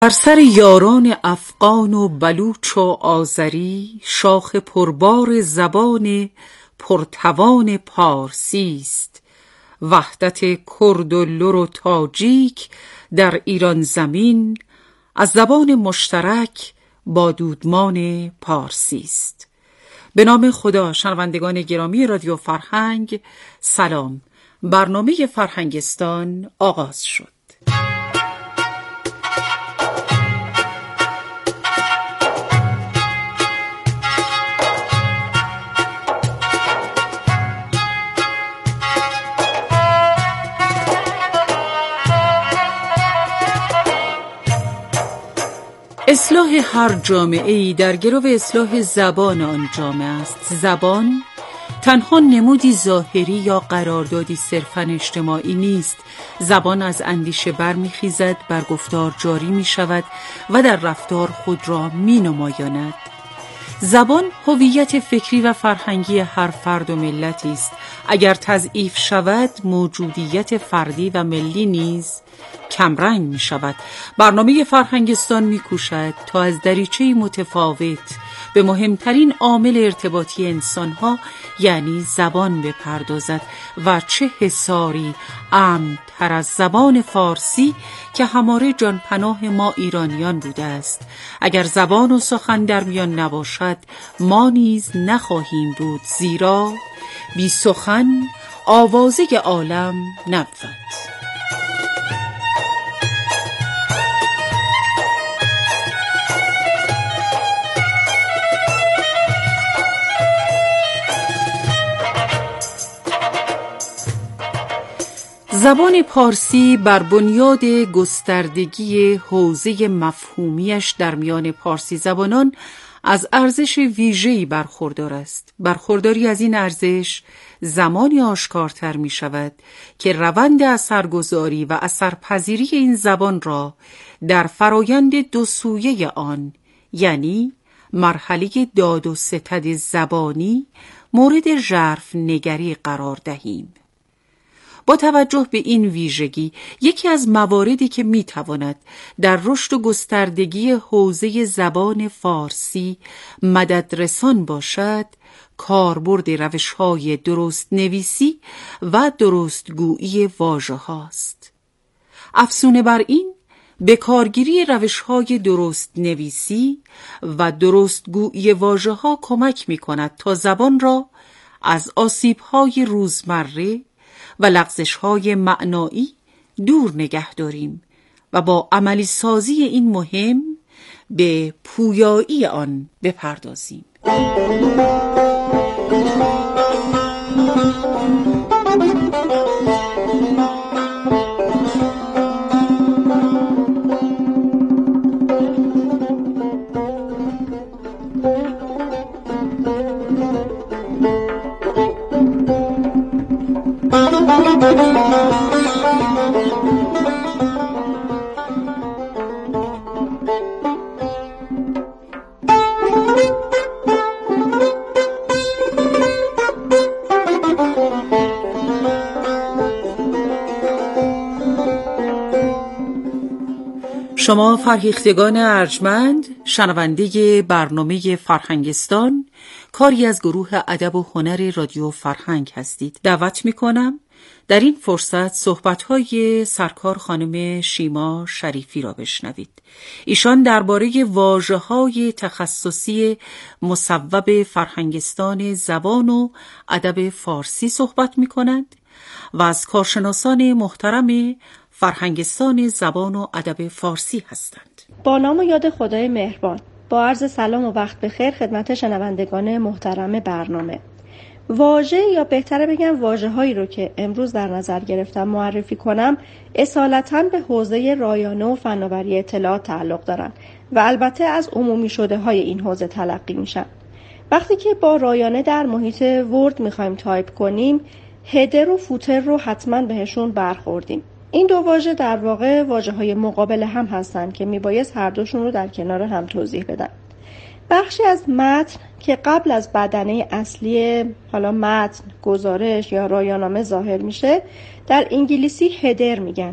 بر سر یاران افغان و بلوچ و آذری، شاخ پربار زبان پرتوان پارسی است. وحدت کرد و لر و تاجیک در ایران زمین، از زبان مشترک با دودمان پارسی است. به نام خدا. شنوندگان گرامی رادیو فرهنگ، سلام. برنامه فرهنگستان آغاز شد. اصلاح هر جامعه‌ای در گرو اصلاح زبان آن جامعه است. زبان تنها نمودی ظاهری یا قراردادی صرفاً اجتماعی نیست. زبان از اندیشه برمیخیزد، بر گفتار جاری می شود و در رفتار خود را می نمایاند. زبان هویت فکری و فرهنگی هر فرد و ملتی است. اگر تضعیف شود، موجودیت فردی و ملی نیز کمرنگ می شود. برنامه فرهنگستان می کوشد تا از دریچه‌ای متفاوت به مهمترین عامل ارتباطی انسانها یعنی زبان بپردازد و چه حصاری امن‌تر از زبان فارسی که هماره جان پناه ما ایرانیان بوده است. اگر زبان و سخن در میان نباشد، ما نیز نخواهیم بود، زیرا بی سخن آوازه عالم نبود. زبان پارسی بر بنیاد گستردگی حوزه مفهومیش در میان پارسی زبانان از ارزش ویژه‌ای برخوردار است. برخورداری از این ارزش زمانی آشکارتر می شود که روند اثرگذاری و اثرپذیری این زبان را در فرایند دو سویه آن، یعنی مرحله داد و ستد زبانی، مورد ژرف نگری قرار دهیم. با توجه به این ویژگی، یکی از مواردی که میتواند در رشد و گستردگی حوزه زبان فارسی مددرسان باشد، کاربرد روش‌های درست نویسی و درستگویی واژه هاست. افزون بر این، به کارگیری روش‌های درست نویسی و درستگویی واژه ها کمک می‌کند تا زبان را از آسیب‌های روزمره و لغزش‌های معنایی دور نگه داریم و با عملی سازی این مهم به پویایی آن بپردازیم. شما فرهیختگان ارجمند، شنونده برنامه فرهنگستان، کاری از گروه ادب و هنر رادیو فرهنگ هستید. دعوت می‌کنم در این فرصت صحبت‌های سرکار خانم شیما شریفی را بشنوید. ایشان درباره واژه‌های تخصصی مصوب فرهنگستان زبان و ادب فارسی صحبت می‌کنند و از کارشناسان محترم فرهنگستان زبان و ادب فارسی هستند. با نام و یاد خدای مهربان، با عرض سلام و وقت بخیر خدمت شنوندگان محترم برنامه. واژه یا بهتره بگم واژه‌هایی رو که امروز در نظر گرفتم معرفی کنم اصالتاً به حوزه رایانه و فناوری اطلاعات تعلق دارن و البته از عمومی شده های این حوزه تلقی میشن. وقتی که با رایانه در محیط ورد میخوایم تایپ کنیم، هدر و فوتر رو حتماً بهشون برخوردیم. این دو واژه در واقع واژه‌های مقابل هم هستند که میبایست هر دوشون رو در کنار هم توضیح بدن. بخشی از متن که قبل از بدنه اصلی حالا متن، گزارش یا رایانامه ظاهر میشه در انگلیسی هدر میگن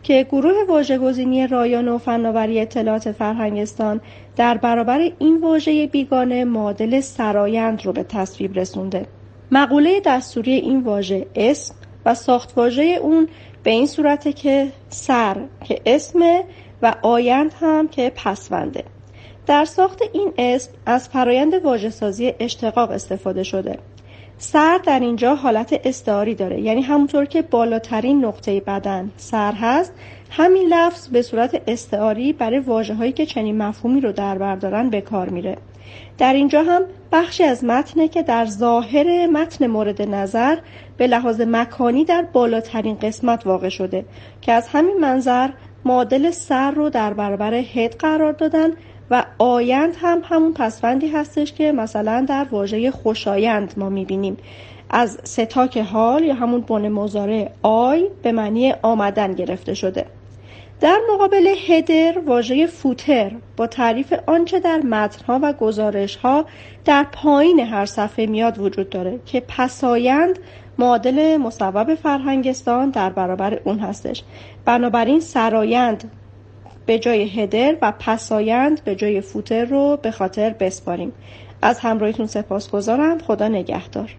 که گروه واژه‌گزینی رایانه و فناوری اطلاعات فرهنگستان در برابر این واژه بیگانه معادل سرایند رو به تصویب رسونده. مقوله دستوری این واژه اسم و ساخت واژه اون به این صورته که سر که اسمه و آیند هم که پسونده. در ساخت این اسم از فرایند واژه‌سازی اشتقاق استفاده شده. سر در اینجا حالت استعاری داره، یعنی همونطور که بالاترین نقطه بدن سر هست، همین لفظ به صورت استعاری برای واژه‌هایی که چنین مفهومی رو در بر دارن به کار میره. در اینجا هم بخشی از متنه که در ظاهر متن مورد نظر به لحاظ مکانی در بالاترین قسمت واقع شده که از همین منظر معادل سر رو در برابر هد قرار دادن و آیند هم همون پسوندی هستش که مثلا در واژه خوشایند ما میبینیم، از ستاک حال یا همون بن مضارع آی به معنی آمدن گرفته شده. در مقابل هدر واژه فوتر با تعریف آنچه در متن‌ها و گزارش‌ها در پایین هر صفحه میاد وجود داره که پسایند معادل مصوب فرهنگستان در برابر اون هستش. بنابراین سرایند به جای هدر و پسایند به جای فوتر رو به خاطر بسپاریم. از همراهیتون سپاسگزارم. خدا نگهدار.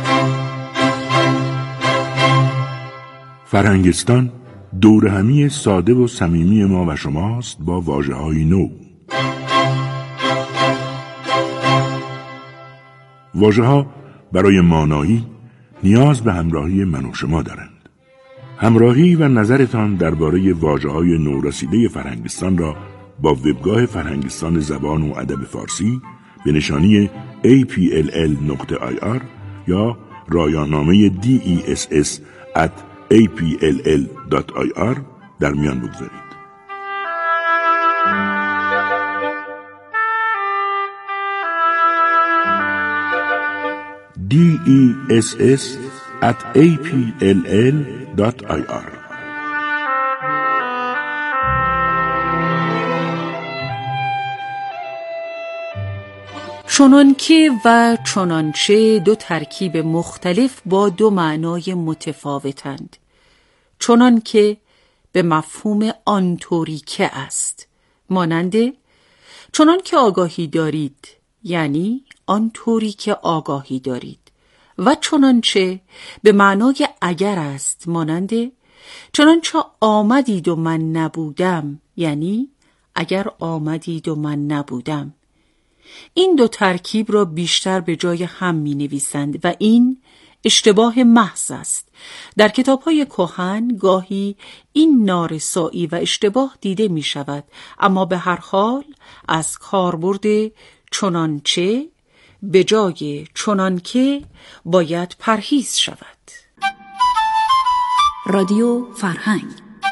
فرهنگستان دور همی ساده و صمیمی ما و شماست با واژه‌های نو. واژه‌ها برای مانایی نیاز به همراهی من و شما دارند. همراهی و نظرتان درباره واژه‌های نورسیده فرهنگستان را با وبگاه فرهنگستان زبان و ادب فارسی به نشانی apll.ir یا رایانامه DESS@apll.ir در میان بگذارید. DESS@apll.ir. چنانکه و چنانچه دو ترکیب مختلف با دو معنای متفاوتند. چنانکه به مفهوم آنطوری که است، مانند چنانکه آگاهی دارید، یعنی آنطوری که آگاهی دارید، و چنانچه به معنای اگر است، مانند چنانچه آمدید و من نبودم، یعنی اگر آمدید و من نبودم. این دو ترکیب را بیشتر به جای هم می نویسند و این اشتباه محض است. در کتاب‌های کهن گاهی این نارسایی و اشتباه دیده می شود، اما به هر حال از کاربرد چنانچه به جای چنانکه باید پرهیز شود. رادیو فرهنگ.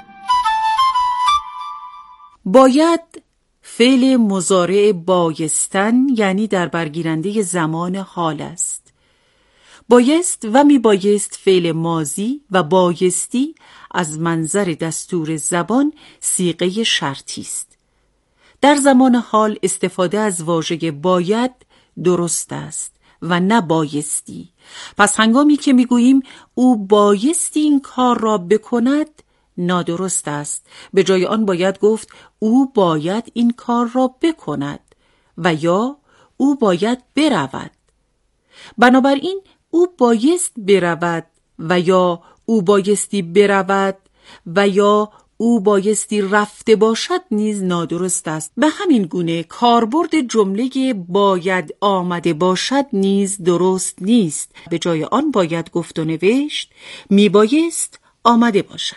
باید فعل مضارع بایستن، یعنی در برگیرنده زمان حال است. بایست و می بایست فعل ماضی و بایستی از منظر دستور زبان صیغه شرطی است. در زمان حال استفاده از واژه باید درست است و نه بایستی. پس هنگامی که می گوییم او بایستی این کار را بکند، نادرست است. به جای آن باید گفت او باید این کار را بکند و یا او باید برود. بنابراین او بایست برود و یا او بایستی برود و یا او بایستی رفته باشد نیز نادرست است. به همین گونه کاربرد جمله باید آمده باشد نیز درست نیست. به جای آن باید گفت و نوشت می بایست آمده باشد.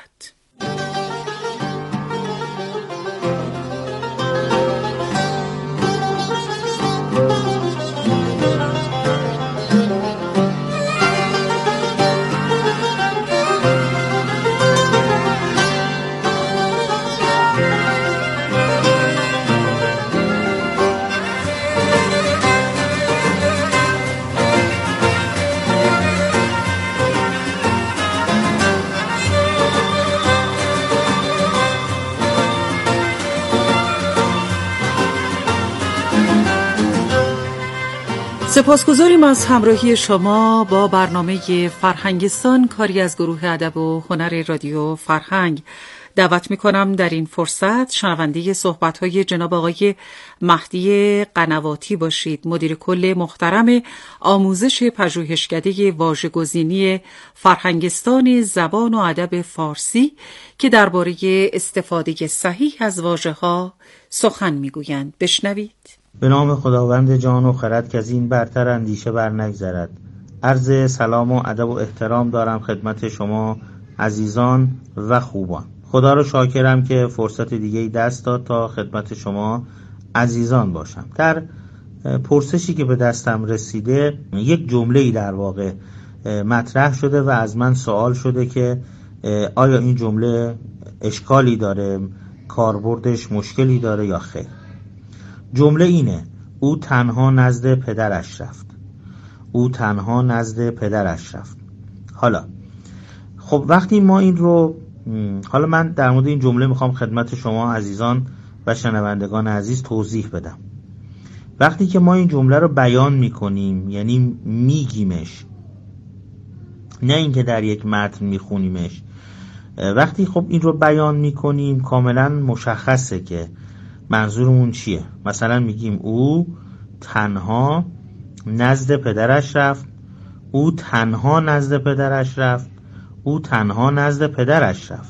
سپاسگزاریم از همراهی شما با برنامه فرهنگستان، کاری از گروه ادب و هنر رادیو فرهنگ. دعوت میکنم در این فرصت شنونده صحبت‌های جناب آقای مهدی قنواتی باشید، مدیر کل محترم آموزش پژوهشکده واژه‌گزینی فرهنگستان زبان و ادب فارسی که درباره استفاده صحیح از واژه‌ها سخن میگویند. بشنوید. به نام خداوند جان و خرد که از این برتر اندیشه بر نگذرد. عرض سلام و ادب و احترام دارم خدمت شما عزیزان و خوبان. خدا رو شاکرم که فرصت دیگه دست داد تا خدمت شما عزیزان باشم. در پرسشی که به دستم رسیده یک جمله‌ای در واقع مطرح شده و از من سوال شده که آیا این جمله اشکالی داره، کاربردش مشکلی داره یا خیر. جمله اینه: او تنها نزد پدرش رفت. او تنها نزد پدرش رفت. حالا خب وقتی ما این رو حالا من در مورد این جمله میخوام خدمت شما عزیزان و شنوندگان عزیز توضیح بدم. وقتی که ما این جمله رو بیان میکنیم، یعنی میگیمش، نه اینکه در یک متن میخونیمش، وقتی خب این رو بیان میکنیم کاملا مشخصه که منظورمون چیه. مثلا میگیم او تنها نزد پدرش رفت، او تنها نزد پدرش رفت، او تنها نزد پدرش رفت.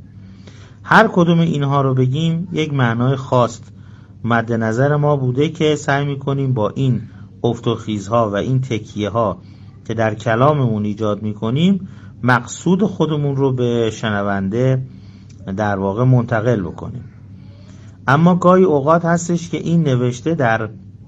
هر کدوم اینها رو بگیم یک معنای خاص مد نظر ما بوده که سعی میکنیم با این افت و خیزها و این تکیه ها که در کلاممون ایجاد میکنیم مقصود خودمون رو به شنونده در واقع منتقل بکنیم. اما گاهی اوقات هستش که این نوشته در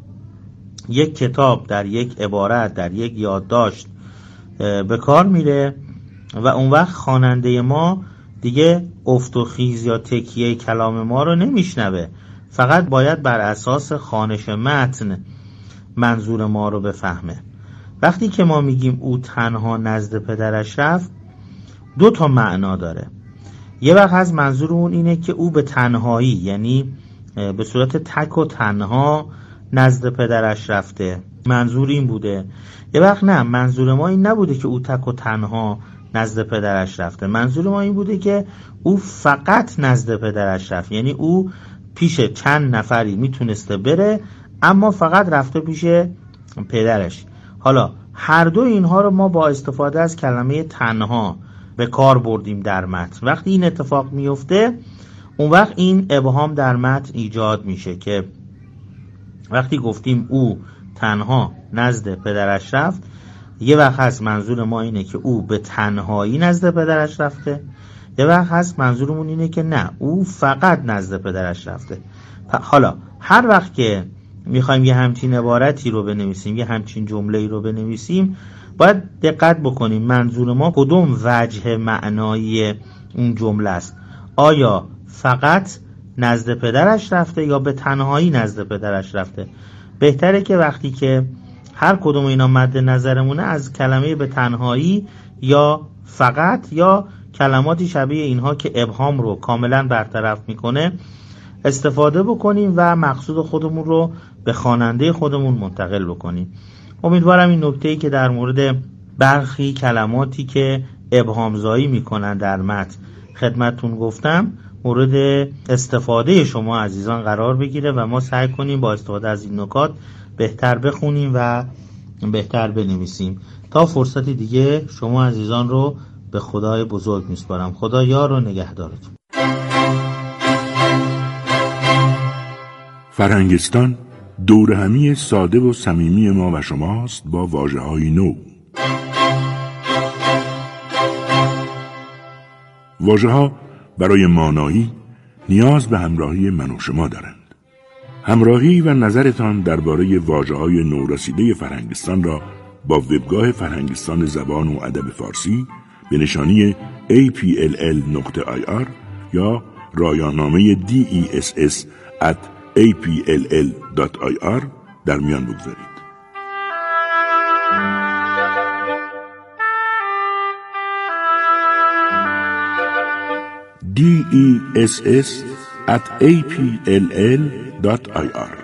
یک کتاب، در یک عبارت، در یک یادداشت به کار میره و اون وقت خواننده ما دیگه افت و خیز یا تکیه کلام ما رو نمیشنوه، فقط باید بر اساس خوانش متن منظور ما رو بفهمه. وقتی که ما میگیم او تنها نزد پدرش رفت، دو تا معنا داره. یه وقت از منظور اون اینه که او به تنهایی، یعنی به صورت تک و تنها نزد پدرش رفته، منظور این بوده. یه وقت نه، منظور ما این نبوده که او تک و تنها نزد پدرش رفته، منظور ما این بوده که او فقط نزد پدرش رفت، یعنی او پیش چند نفری میتونسته بره اما فقط رفته پیش پدرش. حالا هر دو اینها رو ما با استفاده از کلمه تنها به کار بردیم در متن. وقتی این اتفاق میفته اون وقت این ابهام در متن ایجاد میشه که وقتی گفتیم او تنها نزد پدرش رفت، یه وقت هست منظور ما اینه که او به تنهایی نزد پدرش رفته، یه وقت هست منظورمون اینه که نه، او فقط نزد پدرش رفته. حالا هر وقت که میخوایم یه همچین عبارتی رو بنویسیم، یه همچین جمله‌ای رو بنویسیم، باید دقت بکنیم منظور ما کدوم وجه معنایی اون جمله است. آیا فقط نزد پدرش رفته یا به تنهایی نزد پدرش رفته؟ بهتره که وقتی که هر کدوم اینا مد نظرمونه از کلمه به تنهایی یا فقط یا کلماتی شبیه اینها که ابهام رو کاملا برطرف میکنه استفاده بکنیم و مقصود خودمون رو به خواننده خودمون منتقل بکنیم. امیدوارم این نکته‌ای که در مورد برخی کلماتی که ابهامزایی میکنن در متن خدمتتون گفتم مورد استفاده شما عزیزان قرار بگیره و ما سعی کنیم با استفاده از این نکات بهتر بخونیم و بهتر بنویسیم. تا فرصتی دیگه شما عزیزان رو به خدای بزرگ میسپارم. خدا یار و نگهدارتون. فرهنگستان دور همی ساده و صمیمی ما و شماست با واژه‌های نو. واژه‌ها برای مانایی نیاز به همراهی من و شما دارند. همراهی و نظرتان درباره واژه‌های نورسیده فرهنگستان را با وبگاه فرهنگستان زبان و ادب فارسی به نشانی apll.ir یا رایانامه DESS@apll.ir در میان بگذارید. DESS@apll.ir.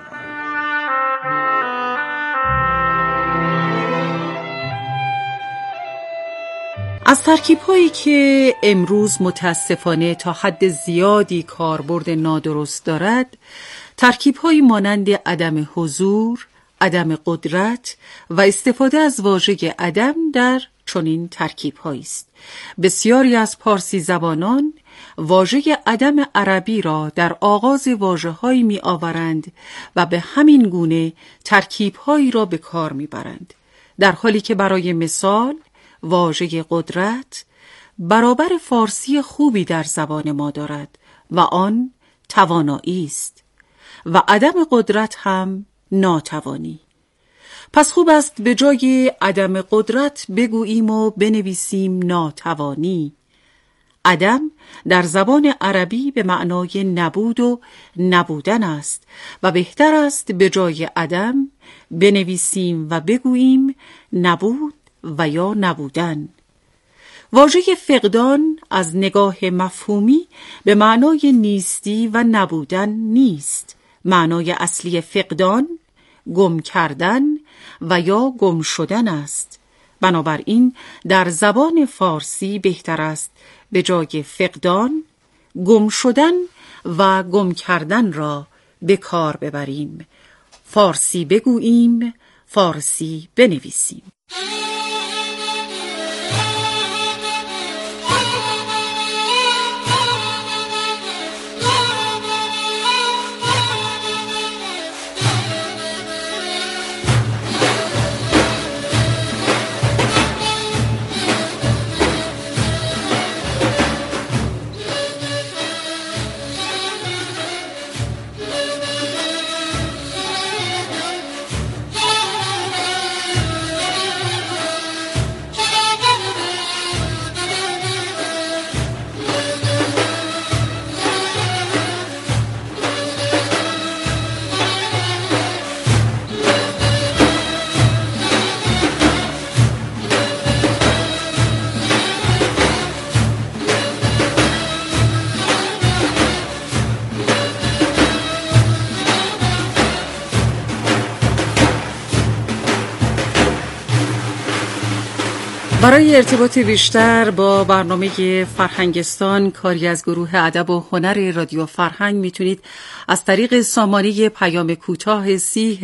از ترکیب‌هایی که امروز متاسفانه تا حد زیادی کاربرد نادرست دارد، ترکیب‌هایی مانند عدم حضور، عدم قدرت و استفاده از واژه عدم در چنین ترکیب‌هایی است. بسیاری از پارسی زبانان واژه عدم عربی را در آغاز واژه‌هایی می‌آورند و به همین گونه ترکیب‌هایی را به کار می‌برند، در حالی که برای مثال واژه قدرت برابر فارسی خوبی در زبان ما دارد و آن توانایی است و عدم قدرت هم ناتوانی. پس خوب است به جای عدم قدرت بگوییم و بنویسیم ناتوانی. عدم در زبان عربی به معنای نبود و نبودن است و بهتر است به جای عدم بنویسیم و بگوییم نبود و یا نبودن. واژه فقدان از نگاه مفهومی به معنای نیستی و نبودن نیست. معنای اصلی فقدان گم کردن و یا گم شدن است. بنابراین در زبان فارسی بهتر است به جای فقدان گم شدن و گم کردن را به کار ببریم. فارسی بگوییم، فارسی بنویسیم. برای ارتباط بیشتر با برنامه فرهنگستان کاری از گروه ادب و هنر رادیو فرهنگ میتونید از طریق سامانه پیام کوتاه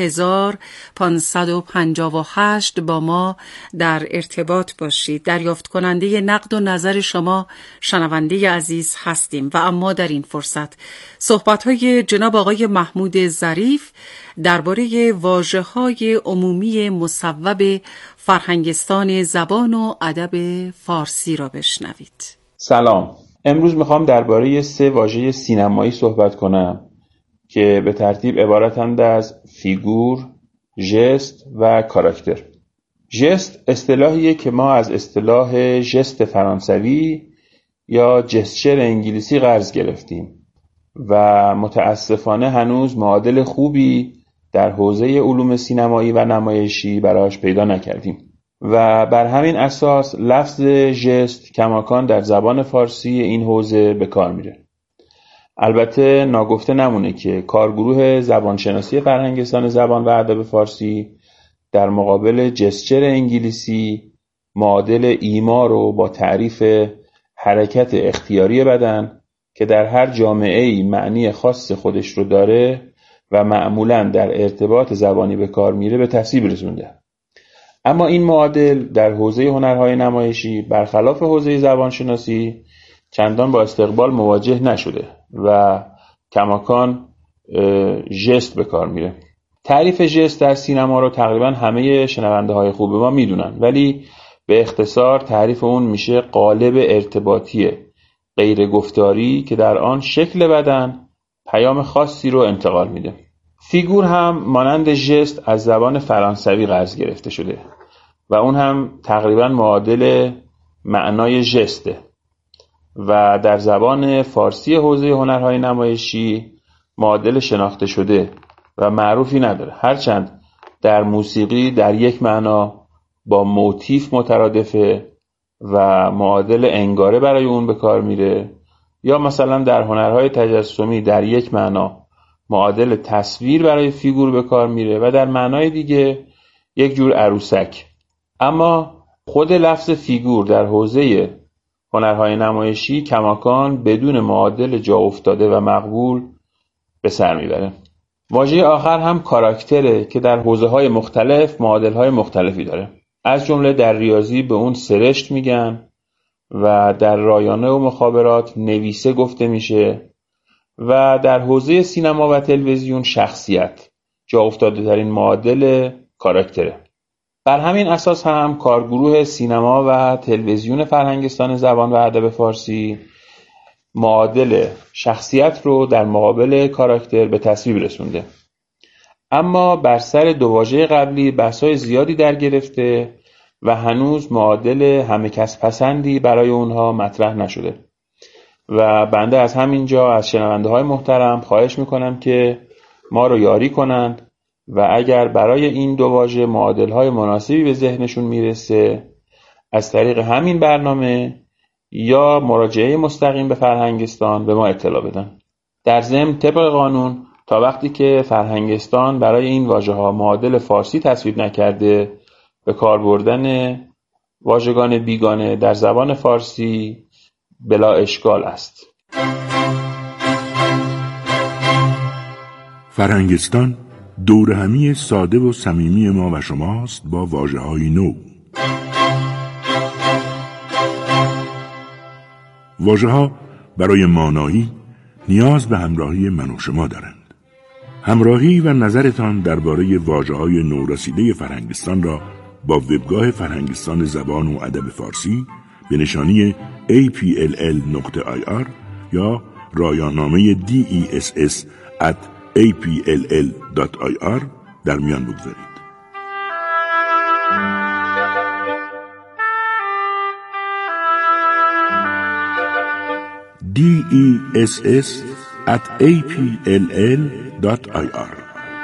30558 با ما در ارتباط باشید. دریافت کننده نقد و نظر شما شنونده عزیز هستیم و اما در این فرصت صحبت‌های جناب آقای محمود ظریف درباره واژه‌های عمومی مصوب فرهنگستان زبان و ادب فارسی را بشنوید. سلام. امروز میخوام درباره 3 واژه سینمایی صحبت کنم که به ترتیب عبارتند از فیگور، ژست و کاراکتر. ژست اصطلاحیه که ما از اصطلاح ژست فرانسوی یا جسچر انگلیسی قرض گرفتیم و متاسفانه هنوز معادل خوبی در حوزه علوم سینمایی و نمایشی براش پیدا نکردیم و بر همین اساس لفظ ژست کماکان در زبان فارسی این حوزه به کار میره. البته ناگفته نمونه که کارگروه زبانشناسی فرهنگستان زبان و ادب فارسی در مقابل جسچر انگلیسی معادل ایما رو با تعریف حرکت اختیاری بدن که در هر جامعه‌ای معنی خاص خودش رو داره و معمولاً در ارتباط زبانی به کار میره به تصویب رسونده. اما این معادل در حوزه هنرهای نمایشی برخلاف حوزه زبانشناسی چندان با استقبال مواجه نشده و کماکان ژست به کار میره. تعریف ژست در سینما رو تقریبا همه شنونده های خوب ما میدونن، ولی به اختصار تعریف اون میشه قالب ارتباطی غیر گفتاری که در آن شکل بدن پیام خاصی رو انتقال میده. فیگور هم مانند ژست از زبان فرانسوی قرض گرفته شده و اون هم تقریبا معادل معنای ژسته و در زبان فارسی حوزه هنرهای نمایشی معادل شناخته شده و معروفی نداره، هرچند در موسیقی در یک معنا با موتیف مترادفه و معادل انگاره برای اون به کار میره، یا مثلا در هنرهای تجسمی در یک معنا معادل تصویر برای فیگور به کار میره و در معنای دیگه یک جور عروسک. اما خود لفظ فیگور در حوزه هنرهای نمایشی کماکان بدون معادل جا افتاده و مقبول به سر میبره. واژه آخر هم کاراکتره که در حوزه‌های مختلف معادل‌های مختلفی داره. از جمله در ریاضی به اون سرشت میگن و در رایانه و مخابرات نویسه گفته میشه و در حوزه سینما و تلویزیون شخصیت جا افتاده ترین معادل کاراکتره. بر همین اساس هم کارگروه سینما و تلویزیون فرهنگستان زبان و ادب فارسی معادل شخصیت رو در مقابل کاراکتر به تصویب رسونده. اما بر سر دو واژه قبلی بحث‌های زیادی در گرفته و هنوز معادل همه کس پسندی برای اونها مطرح نشده و بنده از همینجا از شنونده های محترم خواهش میکنم که ما رو یاری کنند و اگر برای این دو واژه معادل های مناسبی به ذهنشون میرسه از طریق همین برنامه یا مراجعه مستقیم به فرهنگستان به ما اطلاع بدن. در ضمن طبق قانون تا وقتی که فرهنگستان برای این واژه ها معادل فارسی تصویب نکرده به کار بردن واژگان بیگانه در زبان فارسی بلا اشکال است. فرهنگستان دور همی ساده و صمیمی ما و شماست با واژه‌های نو. واژه‌ها برای مانایی نیاز به همراهی من و شما دارند. همراهی و نظرتان درباره واژه‌های نورسیده فرهنگستان را با وبگاه فرهنگستان زبان و ادب فارسی به نشانی apll.ir یا رایانامه DESS@apll.ir در میان بگذارید. DESS@apll.ir.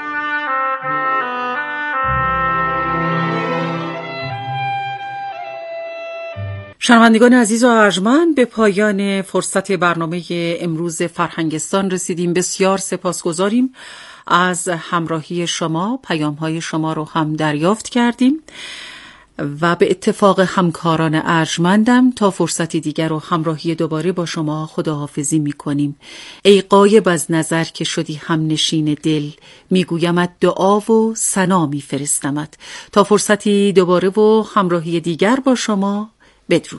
شنوندگان عزیز و ارجمند، به پایان فرصت برنامه امروز فرهنگستان رسیدیم. بسیار سپاسگزاریم از همراهی شما. پیام‌های شما رو هم دریافت کردیم و به اتفاق همکاران ارجمندم تا فرصتی دیگر و همراهی دوباره با شما خداحافظی می‌کنیم. ای غایب از نظر که شدی هم نشین دل، میگویمت دعا و ثنا میفرستمت. تا فرصتی دوباره و همراهی دیگر با شما، بدرود.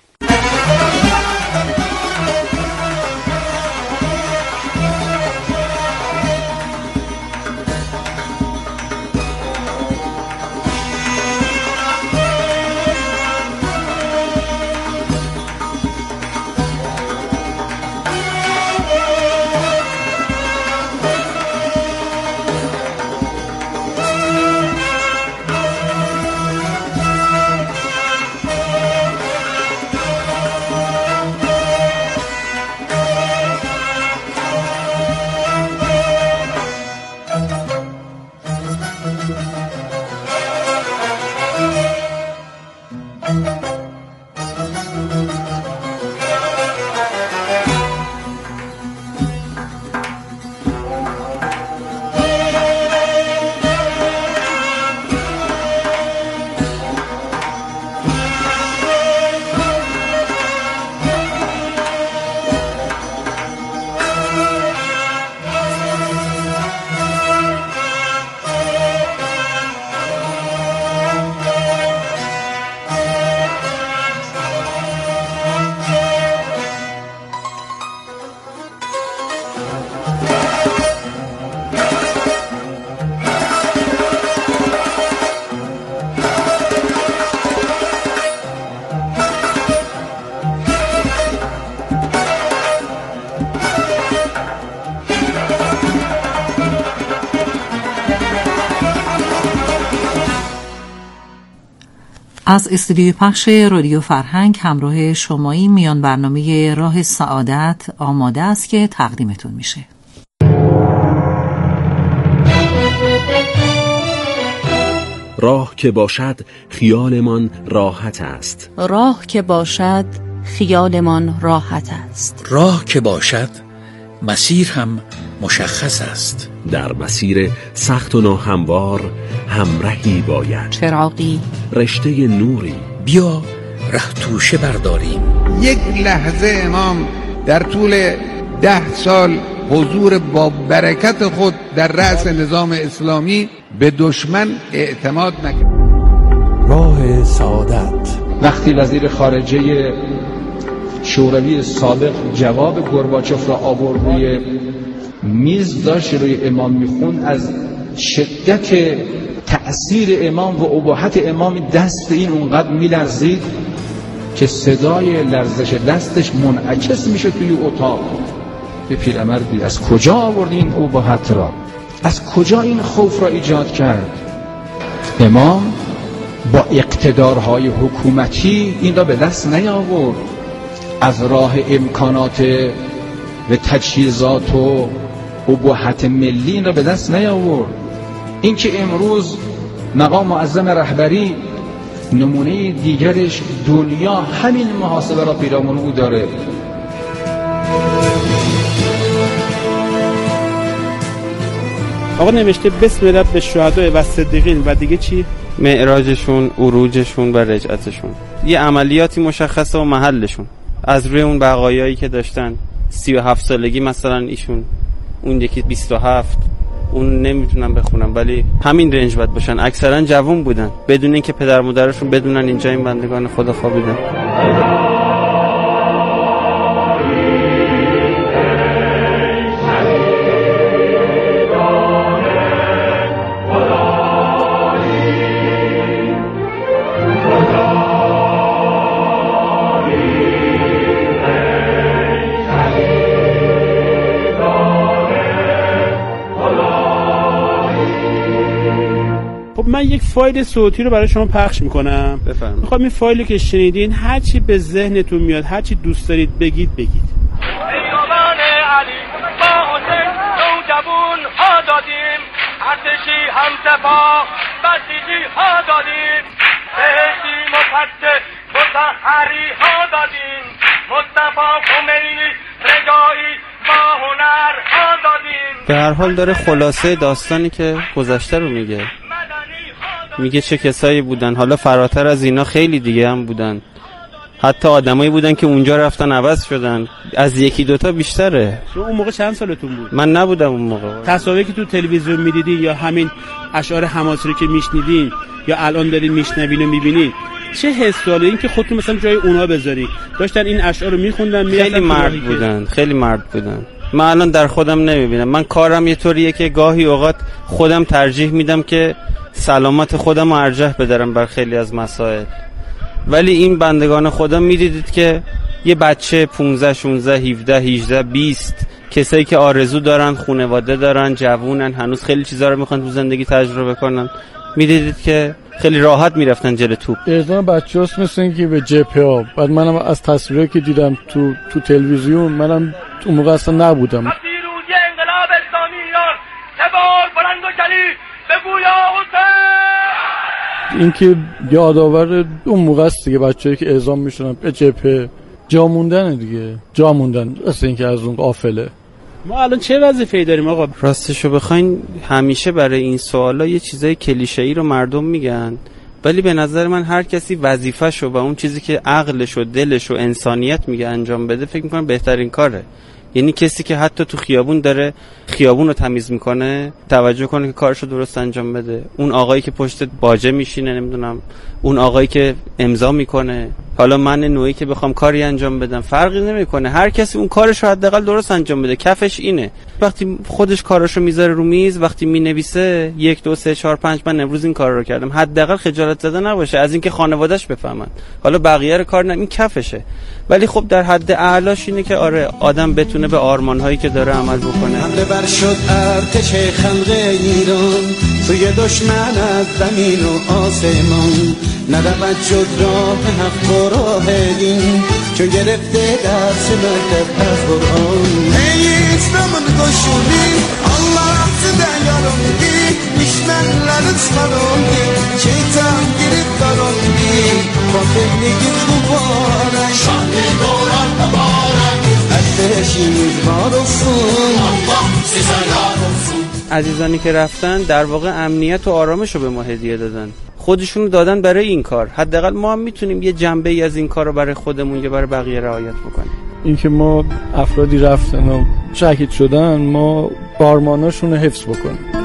از استودیوی پخش رادیو فرهنگ همراه شمایی میان برنامه راه سعادت آماده است که تقدیمتون میشه. راه که باشد خیالمان راحت است. راه که باشد خیالمان راحت است. راه که باشد مسیر هم مشخص است. در مسیر سخت و ناهموار همراهی باید، چراغی، رشته نوری. بیا ره توشه برداریم. یک لحظه امام در طول 10 سال حضور با برکت خود در رأس نظام اسلامی به دشمن اعتماد نکرد. راه سعادت. وقتی وزیر خارجه شوروی سابق جواب گورباچوف را آورد روی میز، داشت روی امام میخوند، از شدت تأثیر امام و اباحت امام دست این اونقدر میلرزید که صدای لرزش دستش منعکس میشه توی اتاق. به پیرمرد دید از کجا آورد این اباحت را، از کجا این خوف را ایجاد کرد؟ امام با اقتدارهای حکومتی این را به دست نیاورد، از راه امکانات و تجهیزات و اباحت ملی این را به دست نیاورد. این که امروز مقام معظم رهبری نمونه دیگرش دنیا همین محاسبه را پیرامون او داره. آقا نوشته بسم الله به شهداء و صدیقین و دیگه چی؟ معراجشون، عروجشون و رجعتشون، یه عملیاتی مشخصه و محلشون، از روی اون بقایایی که داشتن. 37 سالگی مثلا ایشون، اون یکی 27، اون نمیتونم بخونم ولی همین رنج باید باشن. اکثرا جوان بودن بدون اینکه پدر مادرشون بدونن اینجا این بندگان خدا خوابیدن. من یک فایل صوتی رو برای شما پخش میکنم. بفرمایید. میخوام این فایلی که شنیدین هر چی به ذهنتون میاد، هر چی دوست دارید بگید. پیروان علی با حسین نوجوان ها دادیم، ارتشی همسپاه بسیجی ها دادیم، بهشتی مفتح مطهری ها دادیم، مصطفی خمینی رجایی با هنر ها دادیم. به هر حال داره خلاصه داستانی که گذشته رو میگه چه کسایی بودن. حالا فراتر از اینا خیلی دیگه هم بودن، حتی آدمایی بودن که اونجا رفتن عوض شدن، از یکی دوتا بیشتره. اون موقع چند سالتون بود؟ من نبودم اون موقع. تصاویری که تو تلویزیون میدیدی یا همین اشعار حماسی رو که میشنیدین یا الان دارین میشنوین و میبینین، چه حس داره این که خودتون مثلا جای اونا بذاری؟ داشتن این اشعار رو میخوندن، خیلی مرد بودن، خیلی مرد بودن. من الان در خودم نمیبینم. من کارم یه طوریه که گاهی اوقات خودم ترجیح میدم که سلامت خودم رو ارجح بدارم بر خیلی از مسائل، ولی این بندگان خدا میدیدید که یه بچه 15 16 17 18 20 کسایی که آرزو دارن، خانواده دارن، جوونن، هنوز خیلی چیزا رو میخوان تو زندگی تجربه کنن، میدیدید که خیلی راحت میرفتن جلوی توپ. اعزام بچه‌هاست مثل این که به جبهه. بعد منم از تصویری که دیدم تو تلویزیون، منم اون موقع اصلا نبودم. پیروزی انقلاب اسلامی ایران تبار بلند و جلی بگویا حسین. این که یادآور اون موقع است دیگه، بچه‌ای که اعزام میشدن به جبهه جا موندن دیگه، جا موندن اصلا اینکه از اون قافله. ما الان چه وظیفه‌ای داریم آقا؟ راستشو بخواین همیشه برای این سوالا یه چیزای کلیشه‌ای رو مردم میگن، ولی به نظر من هر کسی وظیفه‌شو و اون چیزی که عقلش و دلش و انسانیت میگه انجام بده، فکر می‌کنم بهترین کاره. یعنی کسی که حتی تو خیابون داره خیابون رو تمیز میکنه، توجه کنه که کارشو درست انجام بده. اون آقایی که پشت باجه میشینه، نمیدونم، اون آقایی که امضا میکنه، حالا من نوعی که بخوام کاری انجام بدم، فرقی نمیکنه. هر کسی اون کارشو حداقل درست انجام بده، کفش اینه. وقتی خودش کاراشو میذاره رو میز، وقتی مینویسه 1 2 3 4 5 من امروز این کار رو کردم، حداقل خجالت زده نباشه از اینکه خانواده‌اش بفهمن. حالا بقیه رو کار این کفشه، ولی خب در حد اعلاش اینه که آره آدم بتونه به آرمان‌هایی که داره عمل بکنه. حمله بر شد ارتش خلق ایران، توی دشمن از زمین و آسمان، ندود جز راه حق و راه دین، چون گرفته درس مکتب از قرآن. ای İslam'ın koşunu Allah size yarımdı, düşmanlar ısmarıldı, şeytan girip darıldı, kafirliğin mübarek, şanlı doğran mübarek, ateşimiz var olsun, عزیزانی که رفتن در واقع امنیت و آرامش رو به ما هدیه دادن، خودشونو دادن برای این کار. حداقل ما هم میتونیم یه جنبه ای از این کار رو برای خودمون یا برای بقیه رعایت بکنیم. اینکه ما افرادی رفتن و شهید شدن، ما بارماناشون رو حفظ بکنیم.